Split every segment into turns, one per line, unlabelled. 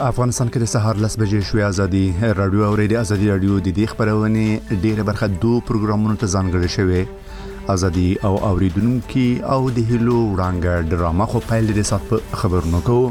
افغانستان کې د سهار 10 بجې شوې ازادي رادیو او ریډیو ازادي رادیو د دې خبرونه ډیره برخه دوه پروګرامونو ته ځانګړي شوی ازادي او اوریدونکو او د هلو وړاندې ډرامه خو پیل د سات خبرونو کوو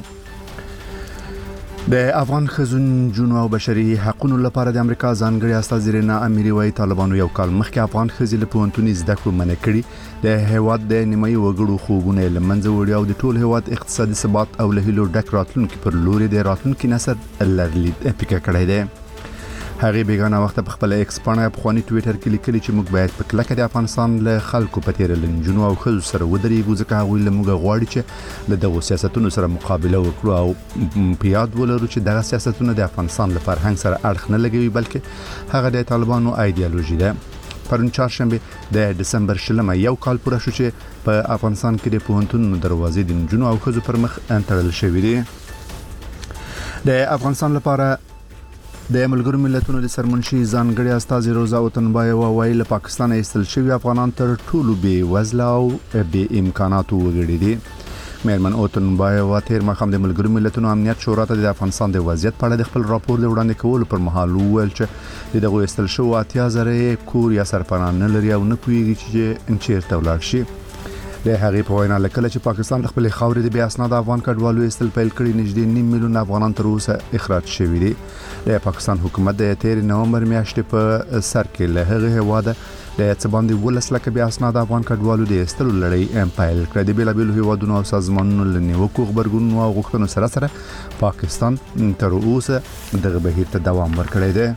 د افغان خزون جنو او بشري حقوقو لپاره د امریکا ځانګړي استازي رینا اميري وايي طالبانو یو کال مخکې افغان خزل په پونتونی زده کړو منع کړي د هیواد د نیمایي وګړو خوبونه لمنځه وړي او د ټول هیواد اقتصادي ثبات او له هلو ډک راتلونکو پر لوري د راتلونکو نسل لرلید اپیکا کړی دی هغه بیگانه وخت په خپل ایکس باندې په خواني ټوئیټر کې لیکلي چې موږ باید په کلکه د افغانستان له خلکو په تیر لنجونو او خزو سره ودرېږو ځکه هغه له موږ غواړي چې له دغه سیاستونو سره مقابله وکړو او په یاد ولرو چې دغه سیاستونه د افغانستان له فرهنګ سره اړخ نه لګوي بلکې هغه د طالبانو ایدئولوژي ده پرون چهارشنبه د دسمبر شلمه یو کال پوره شو چې په افغانستان کې د پوهنتون دروازې د نجونو او خزو پر مخ انتړل شوې دي د افغانستان لپاره د ملګرو ملتونو د سرمنشي ځانګړي استازي روزا اوتنبایوا وایي له پاکستان ایستل شوی افغانان تر ټولو بې وزله او بې امکاناتو وګړي دي مېرمن اوتنبایوا تیر مخام د ملګرو ملتونو امنیت شورا ته د افغانستان د وضعیت په اړه د خپل راپور د وړاندې کولو پر مهال وویل چې دغه ایستل شو 80,000 کور یا سرپناه نه لري او نه پوهیږي چې چیرته ولاړ شي د هغې په وینا لکه چې پاکستان خپل خاورې د بیا اسناد افغان کډوالو استل پیل کړي نږدې 9 میلیون افغانان تر اوسه اخراج شوي دي د پاکستان حکومت د 13 نومبر میاشتې په سر کې له هغه هواده د څباندې ولس لکه بیا اسناد افغان کډوالو د استلو لړۍ پیل کړ د بیلابیلو هیوادونو او سازمانونو له نیوکو خبرګونونو او غوښتنو سره پاکستان تر اوسه دغه بهیر ته دوام ورکړی دی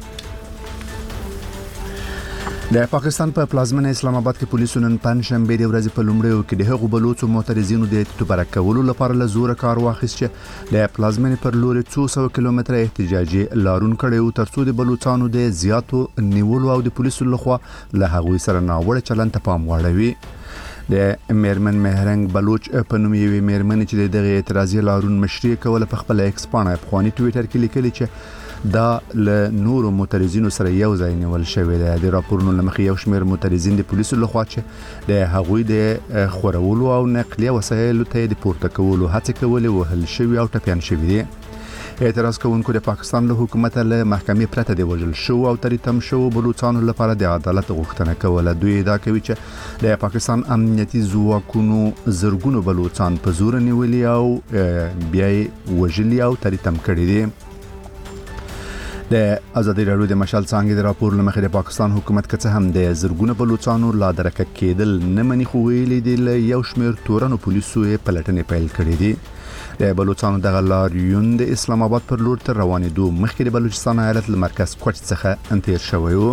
د پاکستان په پلازمینه اسلام آباد کې پولیسو نن پنځشنبه د ورځې په لومړیو کې د هغو بلوچو معترضینو د تبرک کولو لپاره له زوره کار واخیست چې د پلازمینه پر لوري 200 کیلومتره احتجاجي لارون کړي او ترڅو د بلوچستانو د زیاتو نیولو او د پولیسو لخوا له هغوی سره ناوړه چلند ته پام واړوي د مېرمن مهرنګ بلوچ په نوم یوې مېرمن چې دغه اعتراضي لارون مشري کوله په خپل ایکس باندې په خواني ټوئیټر کې لیکلي چې دا له نورو معترضینو سره یو ځای نیول شوی دی د راپورونو لمخې یو شمېر معترضین د پولیسو لخوا چې د هغوی د خورولو او نقلیه وسایلو ته د پورته کولو هڅې کولې وهل شوی او ټپیان شوی دي اعتراض کوونکو د پاکستان له حکومت له محکمې پرته د وژل شو او تریتم شو بلوچستانو لپاره د عدالت غوښتنه کوله دوی ادعا کوي چې د پاکستان امنیتي ځواکونو زرګونو بلوچستان په زور نیولي او بیا وژلي او تریتم کړي دي د ازادي راډیو د مشال څنګه د راپور لمخې د پاکستان حکومت کڅه هم د زرګونه بلوچستانو لا درک کېدل نه مني خو ویلي دي له یو شمېر تورنو پولیسو پلټنې پیل کړې دي د بلوچستانو د لاریون د اسلام آباد پر لور تر روانېدو مخکې د بلوچستان ایالت مرکز کوټ څخه انتیر شوی و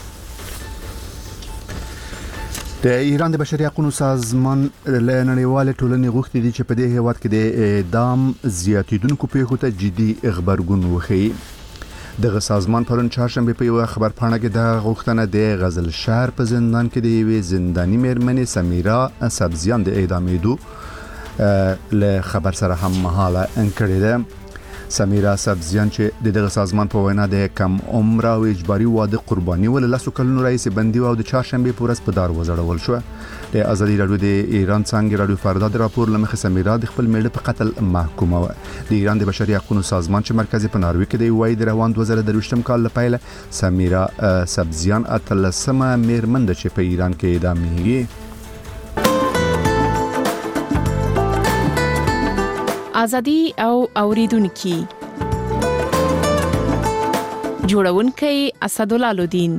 د ایران د بشري حقوقو سازمان له نړیوال ټولنې غوښتي دي چې په دې هیواد کې د اعدام زیاتیدونکو پیښو ته جدي خبرګون وښيي دغه سازمان پرون چهارشنبه په یو خبر پاڼه کې د غوښتنه د غزل شهر په زندان کې د یوې زنداني مېرمنې سمیرا سبزیان د اعدامېدو له خبر سره هم مهاله انکړې ده سمیرا سبزیان چې دغه سازمان په وینا د کم عمر او اجباري واده قرباني ول لاسو کلونو رئیس بندي او د چهارشنبه په ورځ په دار وزړول شو د ازادي راډیو د ایران څنګه راډیو فردا د راپور لمخې سمیرا د خپل میړه په قتل محکومه و د ایران د بشري حقوقو سازمان چې مرکزي په ناروې کې دی وایي د روان 2023م کال لپاره سمیرا سبزیان اتلسمه مېرمن چې په ایران کې اعدامېږي
ازادي او اوریدونکو جوړونکي اسدالله لودین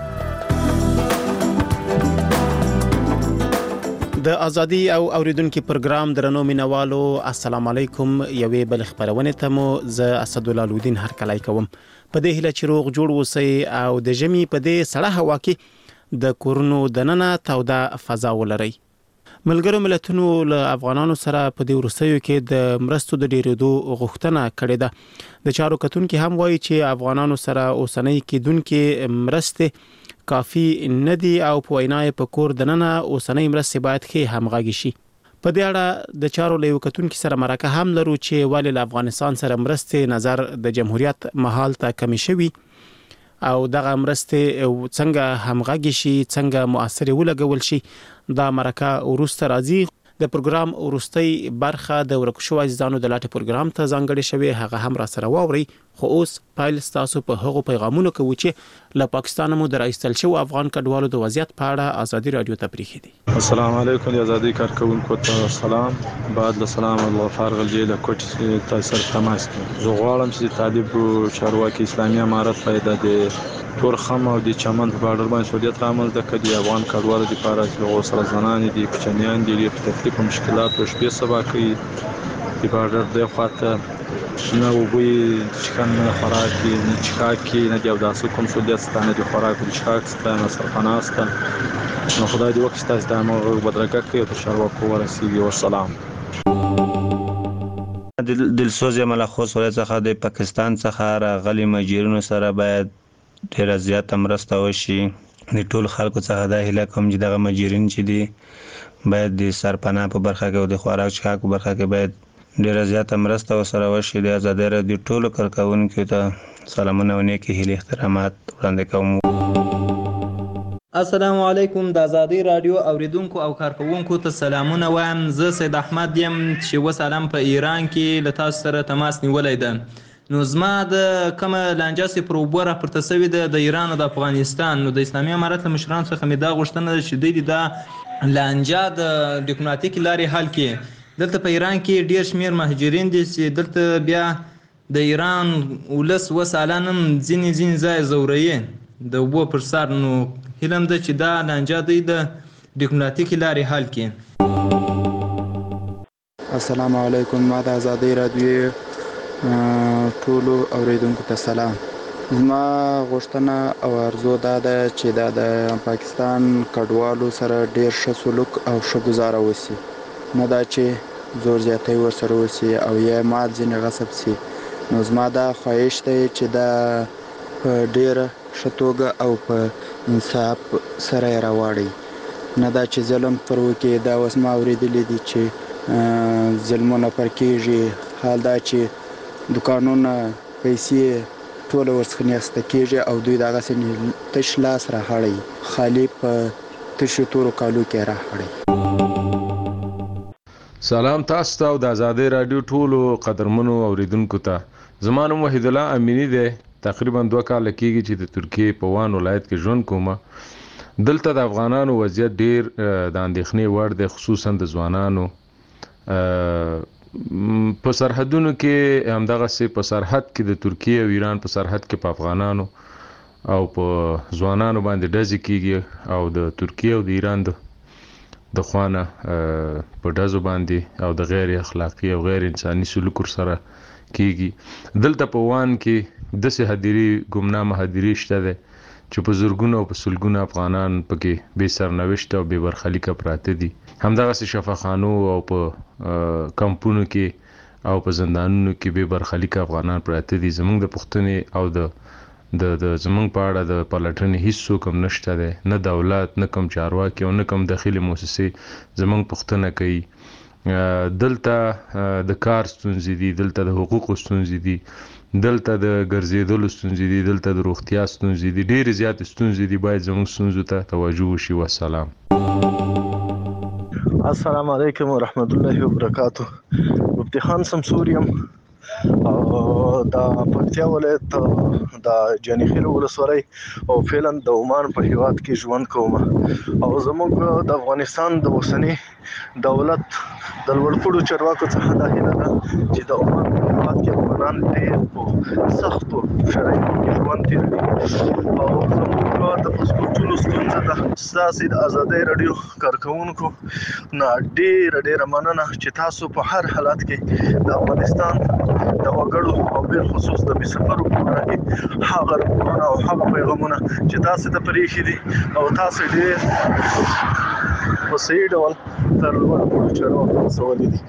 د ازادي او اوریدونکو پروګرام درنو مینوالو السلام علیکم یوې بل خبرونه ته مو ز اسدالله لودین هر کلای کوم په دې هله چې روغ جوړ وسی او د جمی په دې سړه هوا کې د کورونو دننه توده فضا ولري ملګرو ملتونو له افغانانو سره په دې ورسېو کې د مرستو د ډیرېدو غوښتنه کړې ده د چارو کتونکو هم وایي چې افغانانو سره اوسنۍ کېدونکو مرستې کافي ندي او په وینای په کور دننه اوسنۍ مرستې باید ښه همغږي شي په دې اړه د چارو له کتونکو سره مرکه هم لرو چې ولې افغانستان سره مرستې نظر د جمهوریت محل ته کمی شوي او دغه مرستې څنګه همغږي شي څنګه مؤثر ولګول شي دا مرکه ورسته راځي د پروګرام وروستۍ برخه د ورکشو عزیزانو د لاټ پروګرام ته ځانګړې شوی هغه هم را سره واوري خو اوس پایل تاسو په هغو پیغامونو کې و چې له پاکستان مو درایستل شو افغان کډوالو د وضعیت په اړه ازادي رادیو ته پریخي دي.
السلام علیکم د ازادي کارکونکو ته سلام. بعد له سلام الله فارغ الجیل کوټ تاسو تماس زه غواړم چې طالب چارواکي اسلامي امارت پیدا دي تورخم او د چمن په بارډر باندې سعودیت عمل د کدي افغان کډوالو لپاره چې له سره زنان دي کوچنیان دي په تکلیف او مشکلات او شپې سبا کوي د بارډر د خاطر نه وبوي چې کنه خوراکي نه چکاکي نه د داسو کوم سعودیت ستانه د خوراک او چکاک ستانه سرپناست نو خدای دې وکړي تاسو د امر بدرګه کوي او شروع ورسیږي والسلام.
دلسوز ملخص ولې څخه د پاکستان څخه راغلي مهاجرینو سره باید ډیره زیاته مرسته وشي. د ټول خلکو څخه دا هیله کوم چې دغه مهاجرین چې دي باید د سرپناه په برخه کې او د خوراک چکاک په برخه کې باید ډیره زیاته مرسته وسره وشي. د ازادي رادیو ټولو کارکونکو ته سلامونه او نیکی هیلې احترامات وړاندې کوم.
السلام علیکم د ازادي رادیو اوریدونکو او کارکونکو ته سلامونه وایم. زه سید احمد یم چې وسلام په ایران کې له تاسو سره تماس نیولای ده. نو زما د کومه لانجه سي پروبوره پرته سوي د ایران او د افغانستان نو د اسلامي امارت له مشرانو څخه مې دا غوښتنه ده چې دوی دا لانجه د ډیپلوماټیک لارې حل کړي. دلته په ایران کې ډیر شمیر مهاجرین دي چې دلته بیا د ایران ولس وسالانم ځینې ځای زوري د وبو پر سر. نو هیلم ده چې دا لانجه دوی د ډیپلوماټیک لارې حل کړي.
السلام علیکم. ما د ازادي رادیو ټولو اوریدونکو ته سلام. زما غوښتنه او ارزو دا ده چې دا د پاکستان کډوالو سره ډیر ښه سلوک او ښه گزاره وسی، نه دا چې زور زیاتی ورسره وسی او یا مال ځینې غصب سي. نو زما دا خواهش دی چې دا په ډیره ښه توګه او په انصاف سره یې راواړي، نه دا چې ظلم پر وکړي. دا اوس ما اورېدلی دي چې ظلمونه پر کېږي. حال دا چې دوکانونه پیسې ټوله ورڅخه نیسته کېږي او دوی دغسې تش لاس راهړی، خالي په تشو تورو کالو کې راهړی.
سلام تاسو ته او د ازادي رادیو ټولو قدرمنو اوریدونکو ته. زما نوم وحید الله امینی دی. تقریبا 2 کال کېږي چې د ترکیې په وان ولایت کې ژوند کوم. دلته د افغانانو وضعیت ډیر د اندېښنې وړ دی، خصوصا د ځوانانو په سرحدونو کې. همدغسې په سرحد کې د ترکیې او ایران په سرحد کې په افغانانو او په ځوانانو باندې ډزې کېږي او د ترکیې او د ایران د خوانه په ډزو باندې او د غیر اخلاقي او غیر انساني سلوک سره کېږي. دلته په وان کې داسې هدیرې ګمنامه هدیرې شته دی چې په زرګونو او په سلګونو افغانان پکې بې سرنوشته او بې برخلیکه پراته دي. همدغسې شفاخانو او په کمپونو کې او په زندانونو کې بې برخلیکه افغانان پراته دي. زموږ د پوښتنې او د زموږ په اړه د پلټنې هیڅ څوک هم نشته دی، نه دولت نه کوم چارواکي او نه کوم داخلي موسسې زموږ پوښتنه کوي. دلته د کار ستونزې دي، دلته د حقوقو ستونزې دي، دلته د ګرځېدلو ستونزې دي، دلته د روغتیا ستونزې دي، ډېرې زیاتې ستونزې دي. باید زموږ ستونزو ته توجه وشي. والسلام.
السلام علیکم ورحمت الله وبرکاته. مفتی خان سمسور یم او د پکتیا ولایت د جانخیل ولسوالۍ او فعلا د عمان په هیواد کې ژوند کوم. او زموږ د افغانستان د اوسني دولت د لوړپوړو چارواکو څخه دا هیله ده چې د عمان په هیواد کې افغانان ډېر په سختو شرایطو کې ژوند تېروي او زموږ د پاسپورټونو ستونزه ده. ستاسې د ازادۍ راډیو کارکوونکو نه ډېره مننه چې تاسو په هر حالت کې د افغانستان د وګړو او بل خصوص د بسفرو په اړه کې هغه راپورونه او هغه پیغامونه چې تاسو ته پرېښي دي او تاسو ډېر په صحیح ډول تر لوړپوړو چارواکو رسولي دي.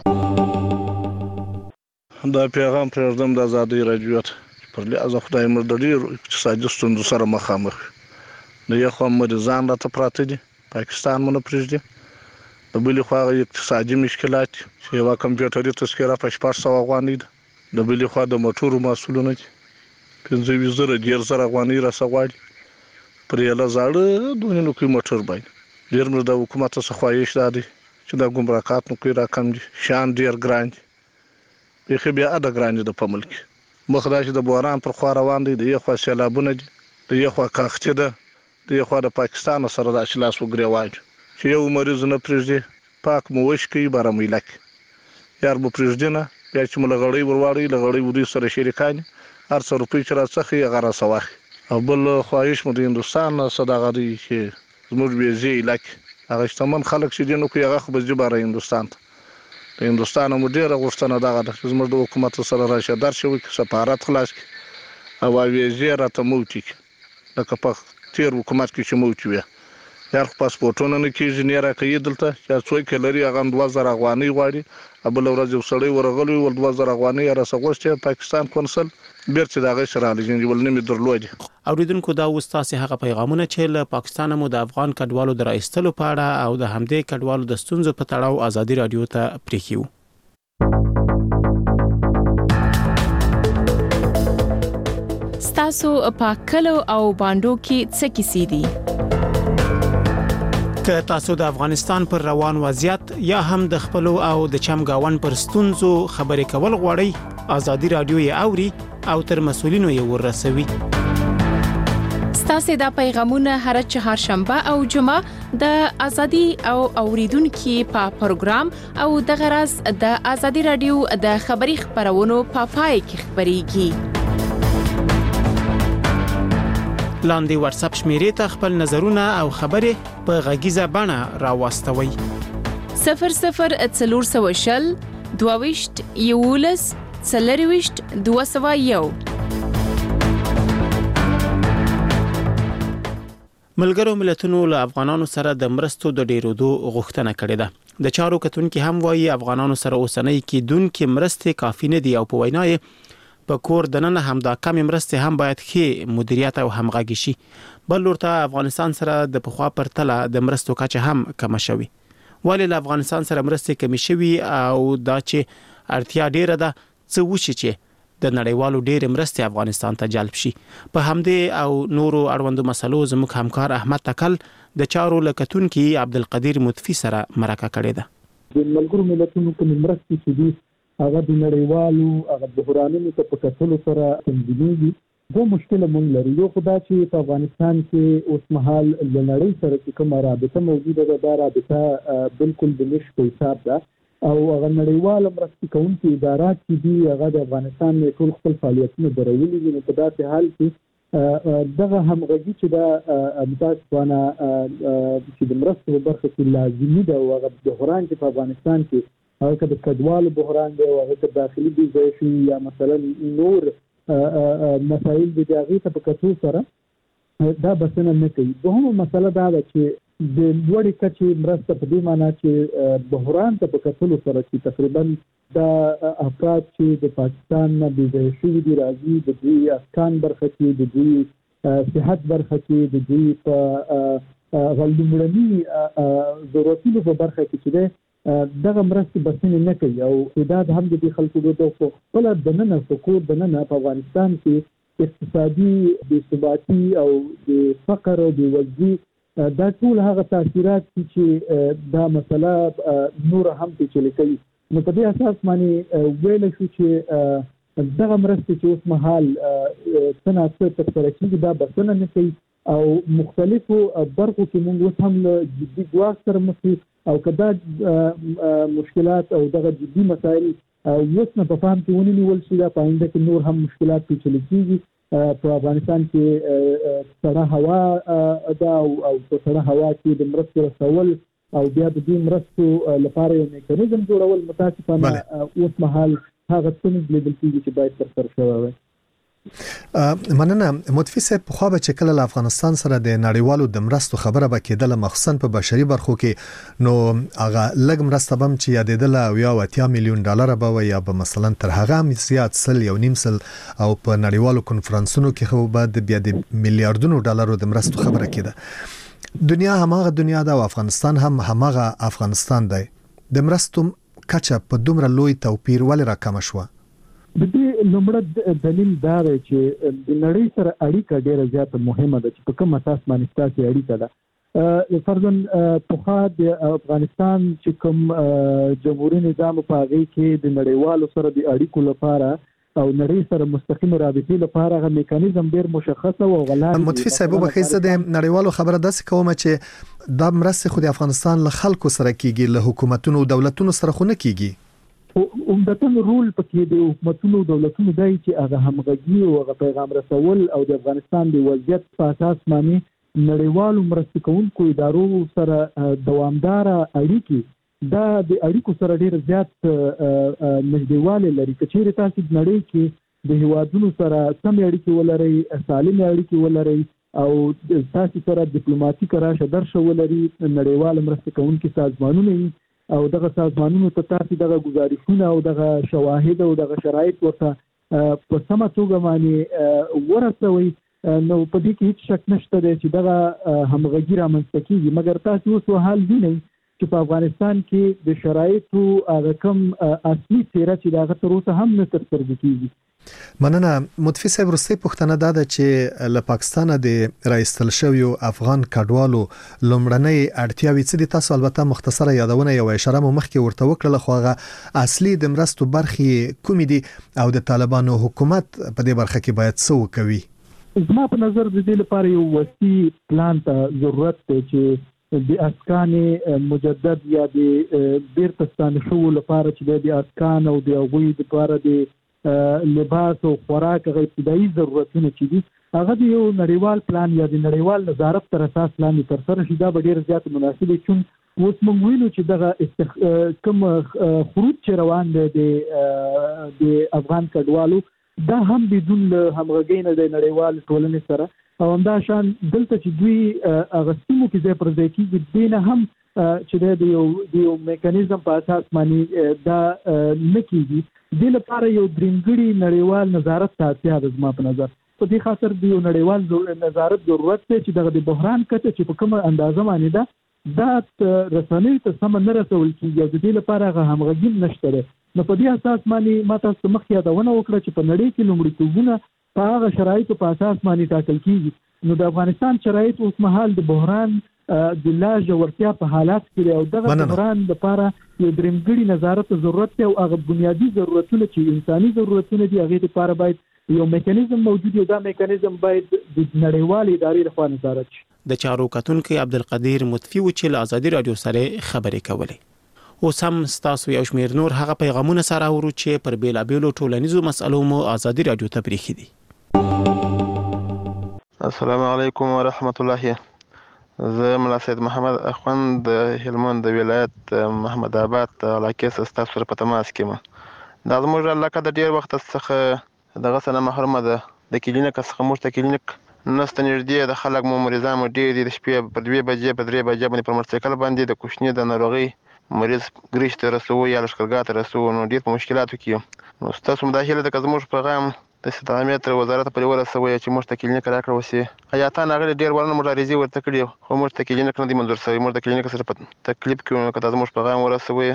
دا پیغام پرېږدم د ازادۍ راډیو ته پر لحاظه خدای مو د ډېرو اقتصادي ستونزو سره مخامخ. د یو خوا مریضان راته پراته دي، پاکستان مو نه پرېږدي. د بلې خوا اقتصادي مشکلات چې یوه کمپیوټري تذکره په 600 افغانۍ ده. د بلې خوا د موټرو محصولونه دي 15,000 10,000 افغانۍ راڅخه غواړي پر یوه زاړه 2 نوکۍ موټر باندې. ډېر مو د حکومت څخه خواهش دا دی چې د ګمرکات نو کې راکم دي شان ډیر ګران دي بيخي بیا د ګران دي په ملک مخدا چې د بوران پر خوا روان دي د یو خوا سیلابونه دي د یو خوا کاخته ده د یو خوا د پاکستان سره د اشلاس وګریوان چې یو مریض نه پرېږدي پاک مو وشکي بارمې لک یار مو پرېږدي نه بیا چې مو لغړی ورواړي لغړی وري سره شریکان هر څو روپۍ چې راڅخه یې غره سواخ او بل خواهش مو د هندستان صداغه دي چې زموږ بیزي لک هغه شتمن خلک چې دینو کې هغه خو به جباره هندستان ته د هندستان مو ډیره غوښتنه دغه د زموږ د حکومت سره راشه درشوي کې سفارت خلاص او ویزه راته موتی لکه په تیر حکومت کې چې موتی وي یار پاسپورتونه نه کیږي نه راکې دلته چې څوک لري هغه 2000 افغانۍ غواړي ابل ورځ یو سړی ورغلی ول 2000 افغانۍ را سغوشته پاکستان کنسل بیرته دغه سره لګین ول نه درلودي
اوریدونکو دا وستاسي هغه پیغامونه چې له پاکستان مو د افغان کډوالو د راایستلو په اړه او د همدې کډوالو د ستونزو په تړاو ازادي رادیو ته پریښیو
تاسو په کلو او باندو کې څه کیسې دي
که تاسو د افغانستان پر روان وضعیت یا هم د خپل او د چمګاون پر ستونزو خبرې کول غواړئ ازادي رادیو یې اوري او تر مسولینو یې ورسوي
ستاسو د پیغامونه هر چهارشنبه او جمعه د ازادي او اوریدونکو په پروګرام او د غرض د ازادي رادیو د خبري خبرونو په پای کې خبريږي
لاندې واتس اپ شمیرې ته خپل نظرونه او خبرې په غږیزه بڼه راوستوي
0040 دویشت یولس څلرويشت 201
ملګرو ملتونو له افغانانو سره د مرستو د ډیرودو غوښتنه کړې ده د چارو کتونکو هم وایي افغانانو سره اوسنۍ کې دونکو مرستې کافي نه دي او په وینای په کور دننه هم دا کم مرستې هم باید ښه مدیریت او همغږي شي بل ورته افغانستان سره د پخوا پرتله د مرستو کچه هم کم شوي ولی له افغانستان سره مرستې کم شوي او دا چې اړتیا ډیره ده څه وشي چې د نړیوالو ډېر مرستې افغانستان ته جلب شي په همدې او نورو اړوندو مسلو زموږ همکار احمد تکل د چارو لکتونکو عبدالقدیر مطفی سره مرکه کړې ده
د ملګرو ملتونو کوم مرستې چې دي هغه د نړیوالو هغه بحرانونو ته په کتلو سره تنظیمېږي دوه مشکل مونږ لرو یو خدا چې په افغانستان کې اوس مهال د نړۍ سره کوم رابطه موجوده ده دا رابطه بالکل د نش په حساب ده او هغه نړیوال مرستې کوونکي ادارات چې دي هغه د افغانستان ټول خپل فعالیتونه درولي دي په داسې حال کې دغه همغږي چې دا متاسفانه چې د مرستو په برخه کې لازمي ده او هغه بحران چې په افغانستان کې هغه د کډوالو بحران دی او هغه داخلي بیزایشي یا مثلا نور مسایل د هغه ته په کتو سره دا بسنه نه کوي دوه مسله دا ده چې د لوړې کچې مرسته په دې معنی چې بحران ته په کتلو سره چې تقریبا د افراد چې د پاکستان نه بیزایشي دي راځي د دوی اسکان برخه کې د دوی صحت برخه کې د دوی په غلډمړني ضرورتونو په برخه کې چې دغه مرستې بسنه نه کوي او تعداد هم د خلکو د خپل دننه فقور دننه په افغانستان کې اقتصادي بې ثباتی او د فقر او د وضعي دا ټول هغه تاثیرات چې دا مسله نور هم چې کوي نو په دې اساس باندې ویل شو چې دغه مرستې چې اوس مهال څنګه تر کېږي دا بسنه نه کوي او مختلفو برخو کې موږ اوس هم جدي ګواښ سره مخ او کدا مشکلات او دغه جدي مسایل اوس نه په فهم کې ونیول شي دا پاینده کې نور هم مشکلات پیچلي کیږي په افغانستان کې سړه هوا دا او په سړه هوا کې د مرستو رسول او بیا د دې مرستو لپاره یو میکانیزم جوړول متاسفانه اوس مهال هغه څه لیدل کیږي چې باید تر سره شوی وي
مننه متفی صاحب په خو به چې کله افغانستان سره د نړیوالو د مرستو خبره به کېدله مخصوصا په بشري برخو کې نو هغه لګ مرسته بم چې یادېدله او یا 80 میلیون ډالر به یا به مثلا تر هغه هم زیات سل یو نیم سل او په نړیوالو کنفرانسونو کې خو به بیا د میلیارډونو ډالرو د مرستو خبره کېده دنیا هماغه دنیا ده او افغانستان هم هماغه افغانستان دی د مرستو کچه په دومره لوی توپیر ولې راکم شو
د دې لومړی دلیل دا دی چې د نړۍ سره اړیکه ډیره زیاته مهمه ده چې په کوم اساس باندې تاسو اړیکه ده فرضاً په د افغانستان چې کوم جمهوریت نظام په هغه کې د نړیوالو سره د اړیکو لپاره او نړۍ سره مستقیم رابطې لپاره غو میکانیزم ډیر مشخص او غلان
متفق صاحب بخیزه د نړیوالو خبره داسې کومه چې د مرسته خو د افغانستان له خلکو سره کیږي له حکومتونو او دولتونو سره خو نه کیږي
عمدتاً رول پکې د حکومتونو او دولتونو دی چې هغه همغږي او هغه پیغام رسول او د افغانستان د وضعیت په اساس باندې نړیوالو مرسته کوونکو ادارو سره دوامدار اړیکې دا د اړیکو سره ډیر زیات نږدېوالی لري. که چیرې تاسو د نړۍ کې د هیوادونو سره سم اړیکې ولرئ، سالم اړیکې ولرئ او تاسو سره ډیپلوماټیک راشه درشه ولري، نړیوال مرسته کوونکي سازمانونه او دغه سازمانونو ته تاسو دغه گزارشونه او دغه شواهد او دغه شرایط ورته په سمه توګه باندې ورسوي، نو په دې کې هیڅ شک نشته چې دغه همغږي رامنځته کیږي. مګر تاسو اوس حال وینئ چې په افغانستان کې د شرایطو هغه کوم اصلي څیره چې دغه تر اوسه هم نه ترسره کیږي.
مننه. متفق صاحب وروستۍ پوښتنه دا ده چې له پاکستان د راایستل شویو افغان کډوالو لومړنۍ اړتیاوې څه دي؟ تاسو البته مختصره یادونه یو اشاره مو مخکې ورته وکړه، خو هغه اصلي د مرستو برخې کومې دي او د طالبانو حکومت په دې برخه کې باید څه وکوي؟
زما په نظر د دې لپاره یو وسیع پلان ته ضرورت دی چې د اسکان مجدد یا د بیرته ستانه لپاره چې د اسکان او د غوي لپاره د لباس او خوراک غو ابتدایي ضرورتونه چې دي هغه د یو نړیوال پلان یا د نړیوال نظارت تر اساس لاندې تر سره شي. دا به ډیر زیات مناسب وي چې اوس موږ وینو چې دغه کوم خروج چې روان دی د افغان کډوالو دا هم بدون همغږۍ نه د نړیوال ټولنې سره او همدا شان دلته چې دوی اغستمو کې ځای پر ځای کېږي دینه هم چې د یو میکانیزم په اساس باندې دا نه کېږي. دې لپاره یو درنګړي نړیوال نظارت ته اړتیا ده. زما په نظر په دې خاطر د یو نړیوال نظارت ضرورت دی چې دغه د بحران کچه چې په کومه اندازه باندې دا رسنۍ ته سم نه رسول کېږي او د دې لپاره هغه همغږي نشته ده. نو په دې اساس باندې ما تاسو مخکې یادونه وکړه چې په نړۍ کې لومړیتوبونه په هغه شرایطو په اساس باندې ټاکل کیږي. نو د افغانستان شرایط اوس مهال د بحران د لا ژورتیا په حالات کې او دغه بحران لپاره یو درنګړي نظارت ضرورت دی او هغه بنیادی ضرورتونه چې انساني ضرورتونه دي هغه لپاره باید یو میکانیزم موجود وي. دا میکانیزم باید د نړیوال ادارې لخوا نظارت شي.
د چارو کتونکو عبدالقدیر مطفی و چې له ازادي رادیو سره خبرې کولې. اوس هم ستاسو یو شمېر نور هغه پیغامونه سره ورو چې پر بیلابیلو ټولنیزو مسلو مو ازادي رادیو ته پریښي دي.
السلام علیکم ورحمت الله. زه ملا سید محمد اخوند د هلمند د ولایت محمد آباد علاقې څخه تاسو سره په تماس کې یم. دا زموږ علاقه د ډیر وخت څخه دغه سره محرومه ده. د کلینیک څخه موږ ته کلینیک نسته نږدې، د خلک مو مریضان مو ډیر دي. د شپې په 2 بجې په 3 بجې باندې پر موټرسایکل باندې د کوشنی د ناروغي مریض ګریش ته رسو یا لشکرګاه ته رسو، نو ډیر په مشکلاتو کې یم. نو تاسو مداخله د زموږ پیغام د استعمار وزارت په لور سوي چې موږ ته کلینیک راکړو سي حیاتان هغه ډیر ورنه مبارزي ورته کړی، خو موږ ته کلینیک نه دی منظور شوی. موږ د کلینیک سره په تکلیف کې نو کته زموږ پیغام ورسوي.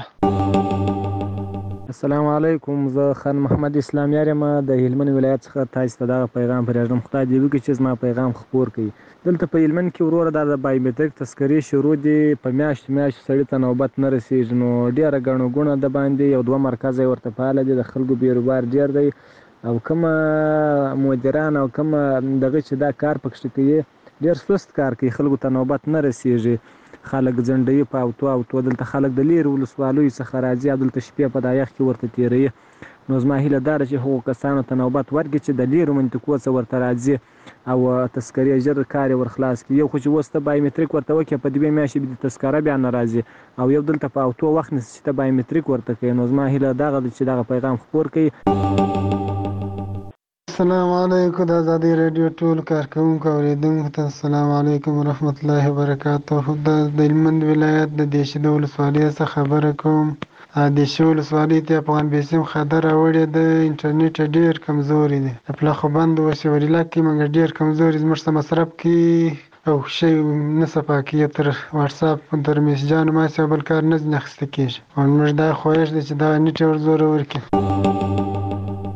السلام علیکم. زه خان محمد اسلام یارم د هلمند ولایت څخه تاسو ته دا پیغام پرېږدم. خدای دې وکړي چې زما پیغام خپور کړي. دلته په هلمند کې وروره د بایومټریک تذکرې شروع دي، په میاشت سړی ته نوبت نه رسیږي. نو ډیره ګڼو ګونه د باندې یو 2 مرکز ورته فعال دي، د خلکو بیروبار ډیر دی او کوم مدیران او کوم دغه چې دا کار پکښ کوي ډیر سست کار کوي، خلکو ته نوبت نه رسیږي. خلک ځنډوي په اوتو دلته خلک د لیر ولسوالیو څخه راځي، دلته شپې په دایخ کې ورته تیروي. نو زما هیله دا ده چې هغو کسانو ته نوبت ورکړي چې د لیرو منطقو څخه ورته راځي او تذکرې ژر کار ور خلاص کړي. یو خو چې اوس ته بایومټریک ورته وکړي په 2 میاشتې به د تذکره بیا نه راځي او یو دلته په اوتو وخت نیسي چې ته بایومټریک ورته کوي. نو زما هیله دغه ده چې دغه پیغام خپور کړي.
السلام علیکم. د ازادي رادیو ټول کارکونکو اوریدونکو ته السلام علیکم ورحمت الله وبرکاته. د هلمند ولایت د دیشې ولسوالۍ څخه خبره کوم. د دیشې ولسوالۍ ته افغان بیسیم خاطر راوړی د انټرنیټ ډیر کمزوري دی. په خبند اوسې وریلا کې موږ ډیر کمزوري زموږ سره مصرف کې او شی نه صفا کې تر واتس اپ تر میسجانو ما څه بل کار نه نخسته کیږي. او موږ دا خوښ دي چې دا نیټ ور زور ورکړي.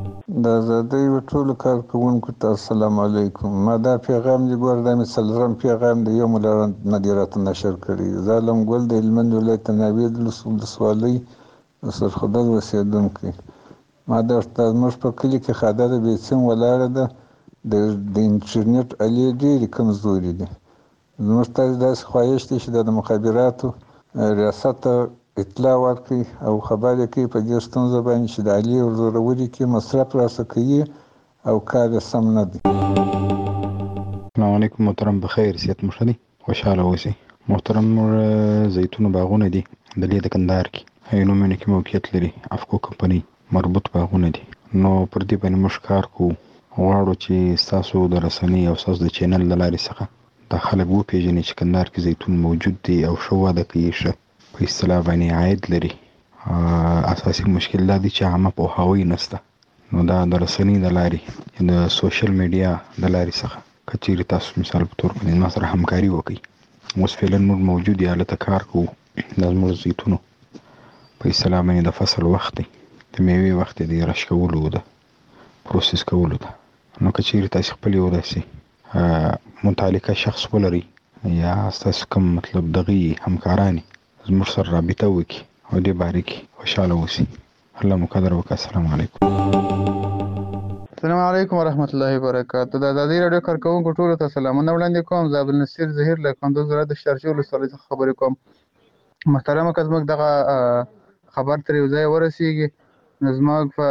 د آزادۍ ټولو کارکوونکو ته السلام علیکم. ما دا پیغام دی ګور د مسلرم پیغام دی یو ملار ندیرات نشر کړی. ظالم ګل د هلمند ولایت ناوید ولسوالۍ سرخدل اوسیدونکی. ما د موږ په کلي کې خاده د بیسیم ولاړه ده د انټرنیټ الې ډېرې کمزوري دي. زموږ ته داسې خواهش دی چې د مخابراتو ریاست اطلاع ورکړي او خبر یې کوي په دې ستونزه باندې چې د الې ورزورولي کې مصرف راسه کوي او کار یې سم نه دی.
السلام علیکم محترم، بخیر صحت مو ښه دی؟ خوشحاله اوسئ. محترم زیتون باغونه دي د لې د کندهار کې هینومینه کې موقعیت لري. افکو کمپنۍ مربوط باغونه دي. نو پر دې باندې موږ کار کوو. غواړو چې ستاسو د رسنۍ او ستاسو د چینل له لارې څخه دا خلک وپېژني چې کندهار کې زیتون موجود دی او ښه وده کوي، ښه په اصطلاح باندې عاید لري. اساسي مشکل دا دی چې عامه پوهاوی نشته. نو دا د رسنۍ د لارې د سوشل میډیا د لارې څخه که چیرې تاسو مثال په طور باندې ما سره همکاري وکړئ. اوس فعلا موږ موجود یو هلته کار کوو. دا زموږ زیتونو په اصطلاح باندې د فصل وخت دی، د میوې وخت دی، رش کولو ده، پروسس کولو ده. نو که چیرې تاسو خپل یو داسې متعلقه شخص ولرئ یا ستاسو کوم مطلب دغه همکارانی زموږ سره رابطه وکړي او دې باره کې خوشحاله اوسئ. الله مو قدر وکړي. السلام علیکم.
السلام علیکم ورحمت الله وبرکاته. د آزادۍ راډیو کارکوونکو ټولو ته سلامونه وړاندې کوم. زه عبدالنصیر ظهیر له کندوز ولایت د شارجې ولسوالۍ څخه خبرې کوم. محترمه که زموږ دغه خبر تر یو ځایه ورسیږي نو زموږ په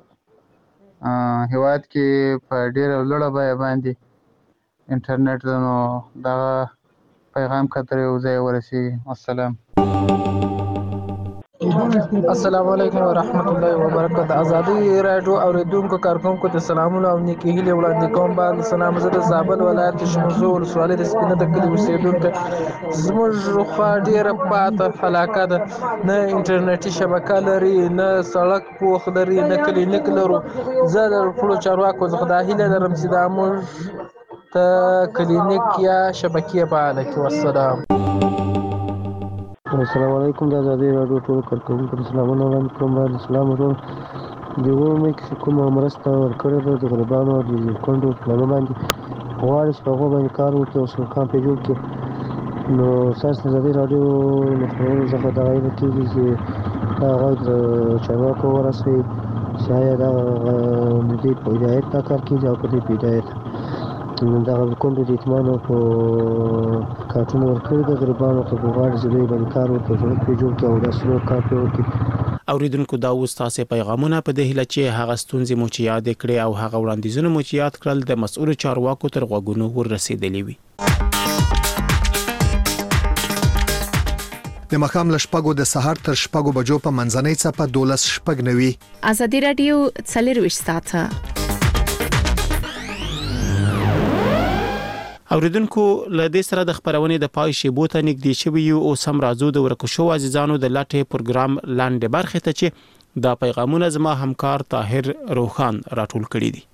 هیواد کې په ډېره لوړه بیه باندې انټرنیټ ده، نو دغه پیغام که تر یو ځایه ورسیږي. السلام
علیکم ورحمت الله وبرکاته. آزادۍ راډیو اوریدونکو کارکوونکو ته سلامونه او نیکې هیلې وړاندې کوم. بعد سلام، زه د زابل ولایت د شمزو ولسوالۍ د سپینه د کلي اوسېدونکی. زموږ خوا ډېره پاته علاقه ده، نه انټرنیټي شبکه لري، نه سړک پوخ لري، نه کلینیک لرو. زه د ټولو چارواکو څخه دا هیله لرم چې دا موږ ته کلینیک یا شبکې فعاله کړي. والسلام.
السلام علیکم. د آزادۍ راډیو ټولو کارکوونکو ته سلامونه وړاندې کوم. باید اسلام ورو د اومې کې کومه مرسته ورکړې ده د غریبانو او د کونډو پلانو باندې غواړي چې په هغو باندې کار وکړي او سرکان پرې جوړ کړي. نو ستاسو د آزادۍ راډیو له خپرونو څخه دغه هیله کېږي چې دا غږ د چارواکو ورسوي چې آیا دغه د دې په هدایت دا کار کېږي او په دې په هدایت دغه کونډو د یتیمانو په کارټونه ورکړي د غریبانو ته غواړي چې دوی باندې کار وکړي، سړک پرې جوړ کړي او داسې نور کار پرې وکړي.
اوریدونکو دا اوس تاسو پیغامونه په دې هیله چې هغه ستونزې مو چې یاد کړې او هغه وړاندیزونه مو چې یاد کړل د مسؤل چارواکو تر غوږونو ورسېدلې وي.
د مخام له شپږو د سهار تر شپږو بجو په منځنۍ څپه 12:09.
آزادۍ راډیو 24 ساعته.
اوریدونکو له دې سره د خبرونې د پای شیبو ته نږدې شوي یو او سم راځو د ورکو شو عزیزانو د لاټه پروګرام لاندې برخه ته چې دا پیغامونه زما همکار طاهر روخان راټول کړي دي.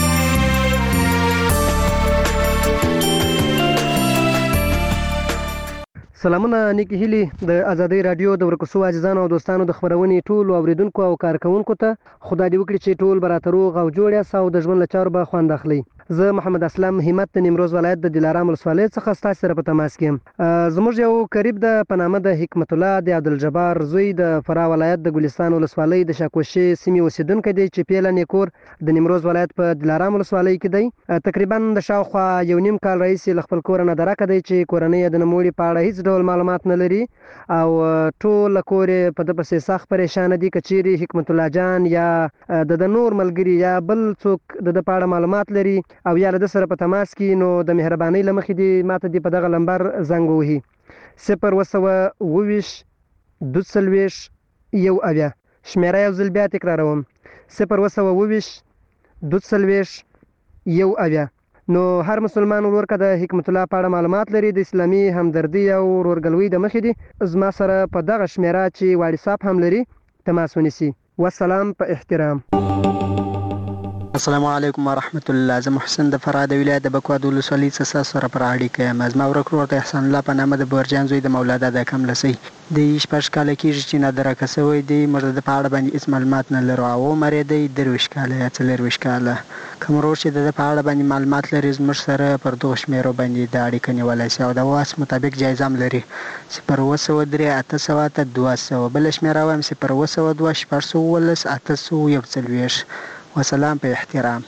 سلامونه نیکی هیلی د آزادۍ رادیو د ورکوسو عزیزانو او دوستانو د خبرونې ټول اوریدونکو او کارکونکو ته خدای دې وکړي چې ټول براتر روغ او جوړ یاست او د ژوند له چارو به خوند اخلي. زه محمد اسلم همت د نیمروز ولایت د دلارام ولسوالۍ څخه ستاسو سره په تماس کې یم. زموږ یو قریب د پنامه د حکمت الله د عبدالجبار زوی د فرا ولایت د ګلستان ولسوالۍ د شاکوشي سیمې اوسیدونکی دی چې پیله نیکور د نیمروز ولایت په دلارام ولسوالۍ کې دی. تقریبا د شاوخوا یو نیم کال راهیسې له خپل کور نه درکه دی چې کورنۍ د نوموړي په اړه هیڅ ډول معلومات نه لري او ټول کور په د پسې سخت پریشان دي. کچيري حکمت الله جان یا د نور ملګری یا بل څوک د پاړه معلومات لري او یا له سره په تماس کې نو د مهرباني لمخې دی ماته دی په دغه نمبر زنګ وهي 022 240 یو اویا شمیره یو ځل بیا تکراروم 022 240 یو اویا. نو هر مسلمان ورکه د حکمت الله په اړه معلومات لري د اسلامي همدردي او ورورګلوي د مخې دي زما سره په دغه شمیره چې واتس اپ هم لري تماس ونیسي. والسلام په احترام.
السلام علیکم ورحمت الله. زه محسن د فراه د ولایت د بکواد ولسوالۍ څخه سره پر اړیکه یم. زما ورک ورور د احسان الله په نامه د بورجان زوی د مولا د کملسي د 16 کال کېږي چې نادره کسوي دی مرده د پاړه باندې هیڅ معلومات نه لرو او مری دی 23 کال یا 24 کال کوم ورور چې د پاړه باندې معلومات لري زموږ سره پر دوه شمیرو باندې د اړیکه نیولای شي او د واس مطابق جایزه هم لري 0 800 200 بل شمیره وایم 0 200 400 800 وسلام په احترام.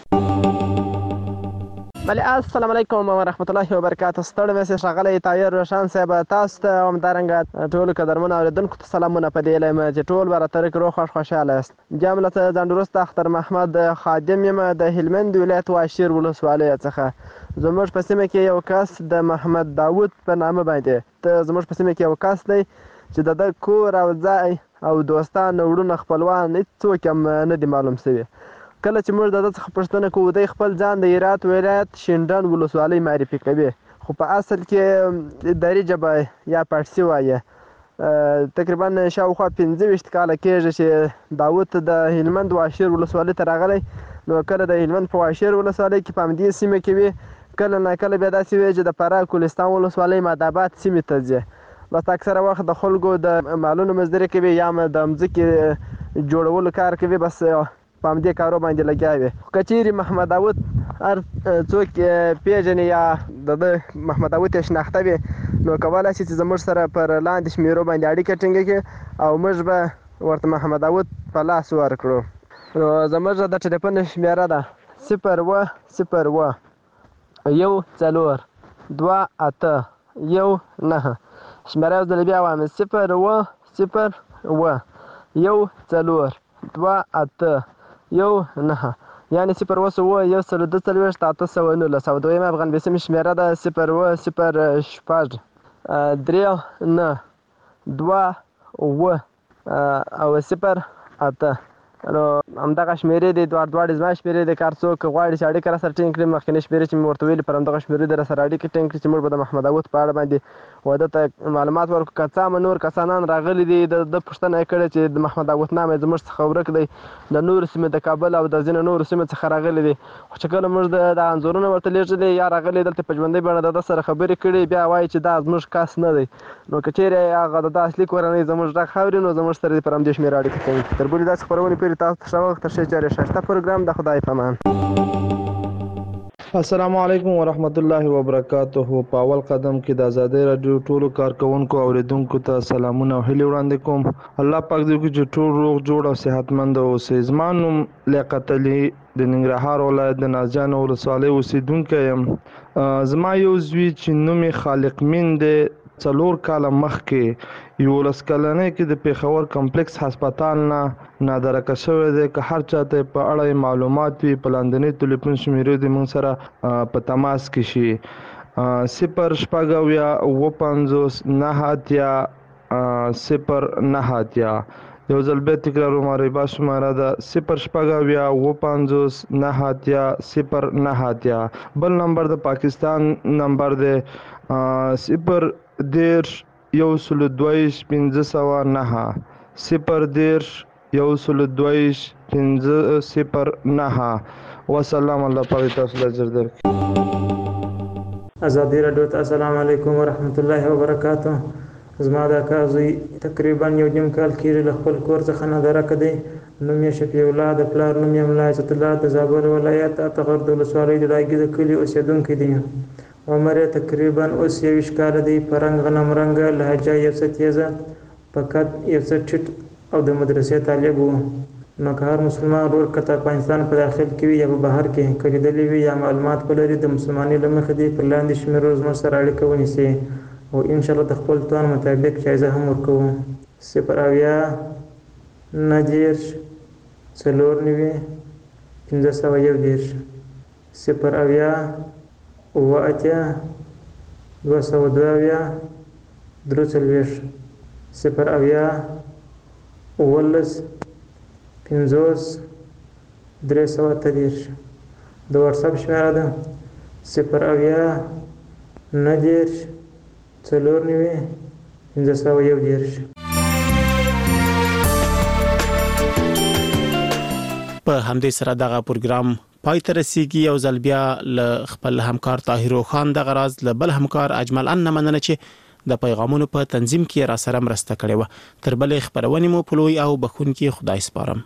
بله السلام علیکم ورحمت الله وبرکاته. ستړی مې سه ښاغلی طاهر روشن صاحب تاسو ته همدارنګه ټولو قدرمنو اوریدونکو ته سلامونه په دې هیله یم چې ټول به راته روغ خوښ خوشحاله یاست. بیا هم له ځان وروسته اختر محمد خادم یم د هلمند ولایت واشیر ولسوالۍ څخه. زموږ په سیمه کې یو کس د محمد داود په نامه باندې زموږ په سیمه کې یو کس دی چې د ده کور او ځای او دوستان وروڼه خپلوان هېڅوک هم نه دي معلوم شوي. کله چې موږ د ده څخه پوښتنه کوو دی خپل ځان د هرات ولایت شینډنډ ولسوالۍ معرفي کوي خو په اصل کې دري ژبه یا پارسي وایي. تقریبا شاوخوا 25 کاله کېږي چې داود د هلمند واشیر ولسوالۍ ته راغلی. نو کله د هلمند په واشیر ولسوالۍ کې په همدې سیمه کې وي کله نه کله بیا داسې وي چې د فراه کوهستان ولسوالۍ ماداباد سیمې ته ځي. بس اکثره وخت د خلکو د مالونو مزدوري کوي یا هم د مځکې جوړولو کار کوي بس په همدې کارو باندې لګیا وي. که چیرې محمد داود هر څوک پیژني یا د محمد داود یې شناخته وي نو کولی شي چې زموږ سره پر لاندې شمیرو باندې اړیکه ټینګه کړي او موږ به ورته محمد داود په لاس ورکړو. نو زموږ د ټلیفون شمیره ده 0 1 4 2 8 1 9. شمیره یو ځل بیا وایم 0 1 4 2 8 1 9 یعنی 0 1 1 819 او دویمه افغان بیسیم شمیره ده 0 0 6 3 9 2 او 0 8. نو همدغه شمیرې دي دواړې زما شمیرې دي. کار څوک غواړي چې اړیکه راسره ټینګ کړي مخکینۍ شمیرې چې مې ورته ویلي پر همدغه شمیرې دې راسره اړیکه ټینګ کړي چې موږ به د محمد داود په اړه باندې واده ته معلومات ورکړو. که څه هم نور کسانان راغلي دي د پوښتنه یې کړې چې د محمد داود نام یې زموږ څخه ورک دی د نورو سیمې د کابل او د ځینو نورو سیمې څخه راغلي دي خو چې کله موږ د انځورونه ورته لیږلي یا راغلي دلته په ژوندۍ بڼه د ده سره خبرې کړي بیا وایي چې دا زموږ کس نه دی. نو که چیرې هغه د ده اصلي کورنۍ زموږ غږ اوري نو زموږ سره دې پر همدې شمېره اړیکه ټینګ کړي. تر بلې داسې خپرونې پورې تاسو ته ښه وخت تر ښې چارې ښایسته پروګرام د خدای په امان.
السلام علیکم ورحمت الله وبرکاته. په اول قدم کې د آزادۍ رادیو ټولو کارکونکو او اوریدونکو ته سلامونه او هیلې وړاندې کوم. الله پاک دې وکړي چې ټول روغ جوړ او صحتمند اوسئ. زما نوم لیاقت علي د ننګرهار ولایت د نازجان ولسوالۍ اوسیدونکی یم. زما یو زوی چې نوم یې خالق مین دی 4 کاله مخکې 11 کلنۍ کې د پېښور کمپلیکس هسپتال نه نادرکه شوی دی. که هر چاته په اړه معلومات وي په لاندنۍ ټلیفون شمیرې دې موږ سره په تماس کې شي 0 6 59 0 یو ځل بیا تکراروم رایبا شماره ده 0 6 59 0 بل نمبر د پاکستان نمبر دی 0 10 122 509 0 10 122 509. وسلام الله پاک تاسو له اجر درکړي.
آزادی رادیو ته السلام علیکم ورحمت الله وبرکاته. زما د کازوی تقریبا 1.5 کال کېږي له خپل کور څخه نادرکه دی. نوم یې شفیع الله د پلار نوم یې ملا عزت الله د زابل ولایت اتغر د ولسوالۍ د لاګي د کلي اوسېدونکی دی. عمر یې تقریبا اوس 21 کاله دی. په رنګ غنم رنګه لهجه یو څه تیزه په قد یو څه ټیټ او د مدرسې طالب و. نو که هر مسلمان ورور که د افغانستان په داخل کې وي یا په بهر کې که لیدلی وي یا معلومات ولري د مسلمانۍ له مخې دې پر لاندې شمیرو زموږ سره اړیکه ونیسي او انشاءالله د خپل توان مطابق جایزه هم ورکوو. 0 90 4 510 0 8 202 3 0 11 50 310 د واتساپ شمیره ده 0 90 4 510.
په همدې سره دغه پروګرام پای ته رسیدي او ځل بیا ل خپل همکار طاهر خان د غراز ل بل همکار اجمل ان مننه چې د پیغامونو په تنظیم کې را سره مرسته کړې و. تر بلې خبرونه مو پلوي او بخون کې خدای سپارم.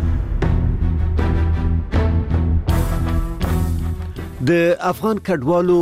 د افغان کډوالو